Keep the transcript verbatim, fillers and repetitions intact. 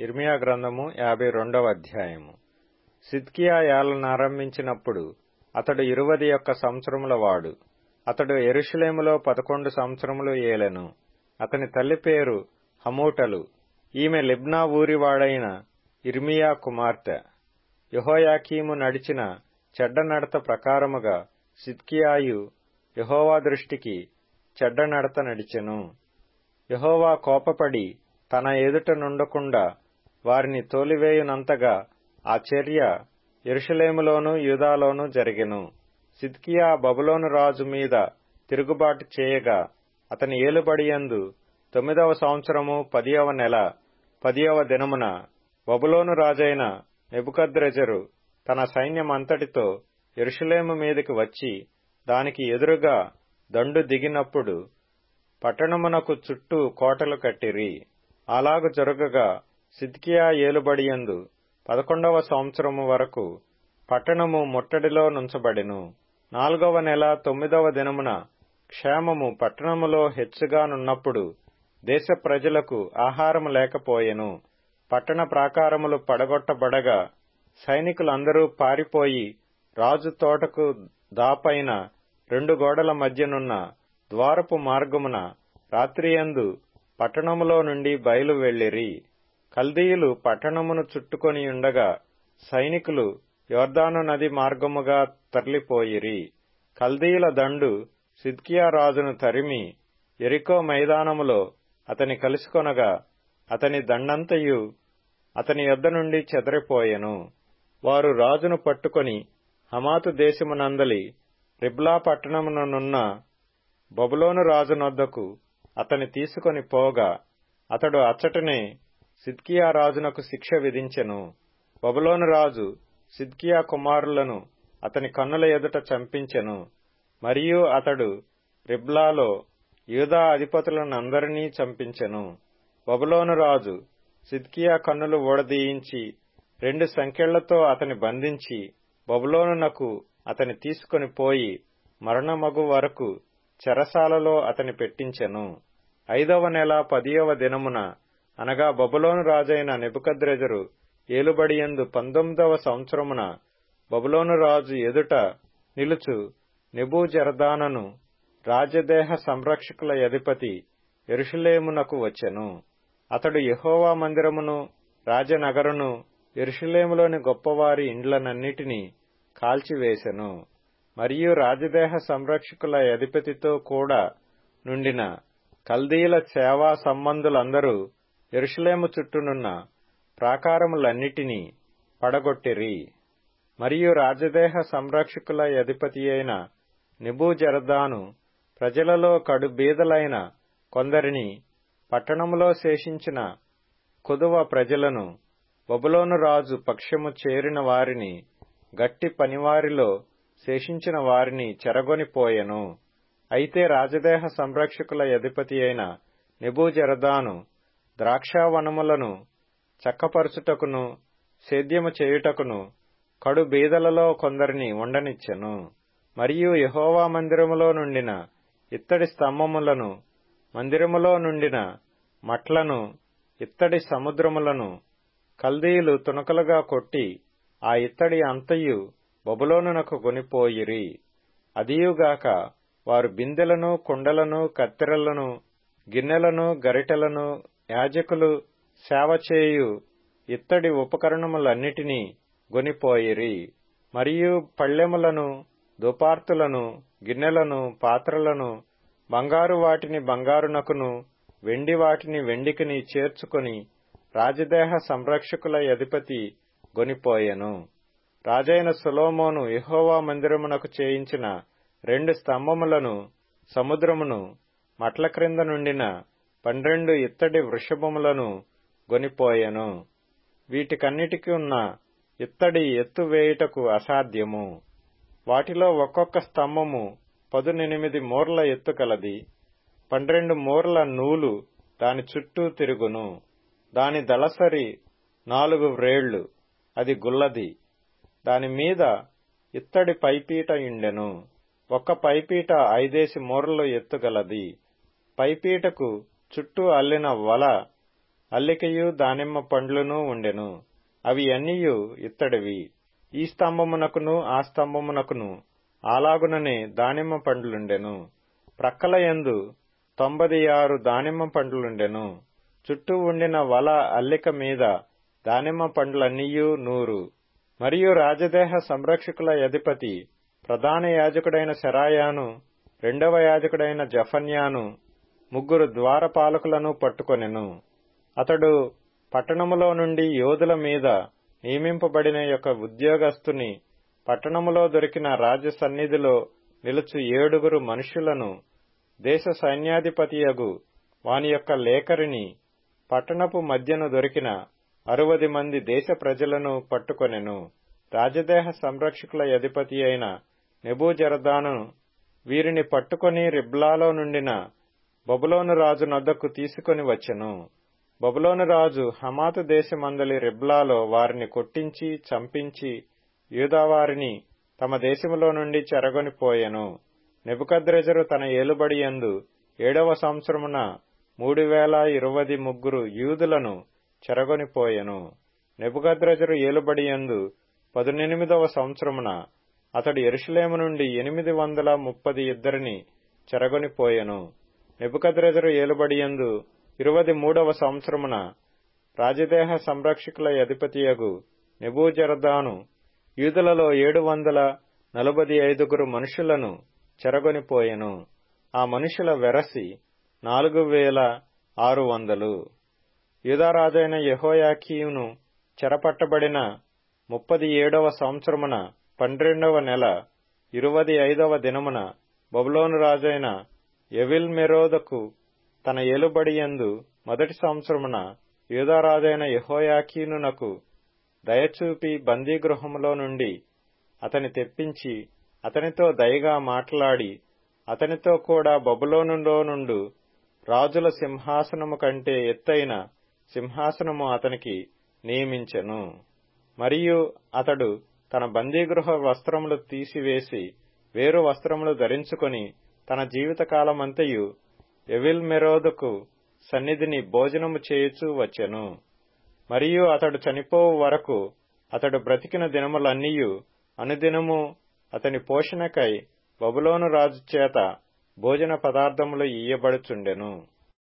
ఇర్మియా గ్రంథము యాభై రెండవ అధ్యాయము. సిద్కియా ఏలనారంభించినప్పుడు అతడు ఇరువది యొక్క సంవత్సరముల వాడు. అతడు యెరూషలేములో పదకొండు సంవత్సరములు ఏలెను. అతని తల్లి పేరు హమూటలు. ఈమె లిబ్నా ఊరివాడైన ఇర్మియా కుమార్తె. యెహోయాకీము నడిచిన చెడ్డ నడత ప్రకారముగా సిద్కియాయు యెహోవా దృష్టికి చెడ్డ నడత నడిచెను. యెహోవా కోపపడి తన ఎదుట నుండకుండా వారిని తోలివేయునంతగా ఆ చర్య యెరూషలేములోను యూదాలోను జరిగెను. సిద్కియా బబులోను రాజు మీద తిరుగుబాటు చేయగా అతని ఏలుబడియందు తొమ్మిదవ సంవత్సరము పదియవ నెల పదియవ దినమున బబులోను రాజైన నెబుకద్రెజరు తన సైన్యమంతటితో యెరూషలేము మీదికి వచ్చి దానికి ఎదురుగా దండు దిగినప్పుడు పట్టణమునకు చుట్టూ కోటలు కట్టిరి. అలాగు జరుగగా సిద్కియా ఏలుబడియందు పదకొండవ సంవత్సరము వరకు పట్టణము ముట్టడిలో నుంచబడెను. నాలుగవ నెల తొమ్మిదవ దినమున క్షేమము పట్టణములో హెచ్చుగానున్నప్పుడు దేశ ప్రజలకు ఆహారము లేకపోయెను. పట్టణ ప్రాకారములు పడగొట్టబడగా సైనికులందరూ పారిపోయి రాజు తోటకు దాపైన రెండు గోడల మధ్యనున్న ద్వారపు మార్గమున రాత్రియందు పట్టణములో నుండి బయలు వెళ్లిరి. కల్దీయులు పట్టణమును చుట్టుకొనియుండగా సైనికులు యొర్దాను నది మార్గముగా తరలిపోయిరి. కల్దీయుల దండు సిద్కియా రాజును తరిమి యెరికో మైదానములో అతని కలుసుకొనగా అతని దండంతయు అతని యొద్ద నుండి చెదరిపోయెను. వారు రాజును పట్టుకొని హమాతు దేశమునందలి రిబ్లా పట్టణముననున్న బబులోను రాజునొద్దకు అతని తీసుకొని పోగా అతడు అచ్చటనే సిద్కియా రాజునకు శిక్ష విధించెను. బబులోను రాజు సిద్కియా కుమారులను అతని కన్నుల ఎదుట చంపించెను. మరియు అతడు రిబ్లాలో యూదా అధిపతులనందరినీ చంపించెను. బబులోను రాజు సిద్కియా కన్నులు ఊడదీయించి రెండు సంకెళ్లతో అతని బంధించి బబులోనునకు అతని తీసుకొని పోయి మరణమగు వరకు చెరసాలలో అతని పెట్టించెను. ఐదవ నెల పదియవ దినమున అనగా బబులోను రాజైన నెబుకద్రెజరు ఏలుబడియందు పంతొమ్మిదవ సంవత్సరమున బబులోను రాజు ఎదుట నిలుచు నెబూజరదానను రాజదేహ సంరక్షకుల అధిపతి యెరూషలేమునకు వచ్చెను. అతడు యెహోవా మందిరమును రాజనగరును యెరూషలేములోని గొప్పవారి ఇండ్లనన్నిటినీ కాల్చివేసెను. మరియు రాజదేహ సంరక్షకుల అధిపతితో కూడా నుండిన కల్దీయుల సేవా సంబంధులందరూ యెరూషలేము చుట్టూనున్న ప్రాకారములన్నిటినీ పడగొట్టిరి. మరియు రాజదేహ సంరక్షకుల అధిపతి అయిన నెబూజరదాను ప్రజలలో కడు బీదలైన కొందరిని పట్టణములో శేషించిన కొదువ ప్రజలను బబులోను రాజు పక్షము చేరిన వారిని గట్టి పనివారిలో శేషించిన వారిని చెరగొనిపోయెను. అయితే రాజదేహ సంరక్షకుల అధిపతి అయిన నెబూజరదాను ద్రాక్షావనములను చక్కపరచుటకును సేద్యము చేయుటకును కడు బీదలలో కొందరిని ఉండనిచ్చెను. మరియు యెహోవా మందిరములో నుండిన ఇత్తడి స్తంభములను మందిరములో నుండిన మట్లను ఇత్తడి సముద్రములను కల్దీయులు తునకలుగా కొట్టి ఆ ఇత్తడి అంతయు బబులోనునకు కొనిపోయిరి. అదియుగాక వారు బిందెలను కుండలను కత్తెరలను గిన్నెలను గరిటెలను యాజకులు సేవచేయు ఇత్తడి ఉపకరణములన్నిటినీ గొనిపోయిరి. మరియు పళ్ళెములను దుపార్తులను గిన్నెలను పాత్రలను బంగారు వాటిని బంగారునకును వెండి వాటిని వెండికిని చేర్చుకొని రాజదేహ సంరక్షకుల అధిపతి గొనిపోయెను. రాజైన సొలొమోను యెహోవా మందిరమునకు చేయించిన రెండు స్తంభములను సముద్రమును మట్ల క్రింద నుండిన పన్నెండు ఇత్తడి వృషభములను గొనిపోయెను. వీటికన్నిటికి ఉన్న ఇత్తడి ఎత్తు వేయుటకు అసాధ్యము. వాటిలో ఒక్కొక్క స్తంభము పదునెనిమిది మూరల ఎత్తు కలది. పన్నెండు మూరల నూలు దాని చుట్టూ తిరుగును. దాని దళసరి నాలుగు వ్రేళ్లు, అది గుల్లది. దాని మీద ఇత్తడి పైపీట యుండెను. ఒక్క పైపీట ఐదేసి మూరలు ఎత్తుగలది. పైపీటకు చుట్టూ అల్లిన వల అల్లికయు దానిమ్మ పండ్లును ఉండెను. అవి అన్నియు ఇత్తడివి. ఈ స్తంభమునకును ఆ స్తంభమునకును అలాగుననే దానిమ్మ పండ్లుండెను. ప్రక్కల యందు తొంభది ఆరు దానిమ్మ పండ్లుండెను. చుట్టూ ఉండిన వల అల్లిక మీద దానిమ్మ పండ్లన్నీయు నూరు. మరియు రాజదేహ సంరక్షకుల అధిపతి ప్రధాన యాజకుడైన శరాయాను, రెండవ యాజకుడైన జఫన్యాను, ముగ్గురు ద్వారపాలకులను పట్టుకొనెను. అతడు పట్టణములో నుండి యోధుల మీద నియమింపబడిన యొక్క ఉద్యోగస్తుని పట్టణములో దొరికిన రాజ సన్నిధిలో నిలుచు ఏడుగురు మనుష్యులను, దేశ సైన్యాధిపతియగు వాని యొక్క లేఖరిని, పట్టణపు మధ్యను దొరికిన అరువది మంది దేశ ప్రజలను పట్టుకొనెను. రాజదేహ సంరక్షకుల అధిపతి అయిన నెబూజరదాను వీరిని పట్టుకొని రిబ్లాలో నుండిన బబులోను రాజు నొద్దకు తీసుకొని వచ్చెను. బబులోను రాజు హమాతు దేశమందలి రిబ్లాలో వారిని కొట్టించి చంపించి యూదావారిని తమ దేశములో నుండి చెరగొనిపోయెను. నెబుకద్రెజరు తన ఏలుబడియందు ఏడవ సంవత్సరమున మూడు వేల ఇరవది ముగ్గురు యూదులను చెరగొనిపోయెను. నెబుకద్రెజరు ఏలుబడియందు పదునెనిమిదవ సంవత్సరమున అతడు యెరూషలేము నుండి ఎనిమిది వందల ముప్పది ఇద్దరిని చెరగొనిపోయెను. నెబుకద్రెజరు ఏలుబడియందు ఇరవది మూడవ సంవత్సరమున రాజదేహ సంరక్షకుల అధిపతియగు నెబూజరదాను యూదులలో ఏడు వందల నలభై ఐదుగురు మనుషులను చెరగొనిపోయెను. ఆ మనుషుల వెరసి నాలుగు వేల ఆరు వందలు. యూదారాజైన యెహోయాకీమును చెరపట్టబడిన ముప్పది ఏడవ సంవత్సరమున పన్నెండవ నెల ఇరవది ఐదవ దినమున బబులోను రాజైన ఎవిల్మెరోదకు తన ఏలుబడియందు మొదటి సంవత్సరమున యూదారాజైన యెహోయాకీనునకు దయచూపి బందీగృహములో నుండి అతని తెప్పించి అతనితో దయగా మాట్లాడి అతనితో కూడా బబులోనులో నుండు రాజుల సింహాసనము కంటే ఎత్తైన సింహాసనము అతనికి నియమించెను. మరియు అతడు తన బందీగృహ వస్త్రములు తీసివేసి వేరు వస్త్రములు ధరించుకొని తన జీవితకాలమంతయు ఎవిల్మెరోదకు సన్నిధిని భోజనము చేయుచూ వచ్చెను. మరియు అతడు చనిపోవు వరకు అతడు బ్రతికిన దినములన్నీయు అనుదినము అతని పోషణకై బబులోను రాజు చేత భోజన పదార్థములు ఇయ్యబడుచుండెను.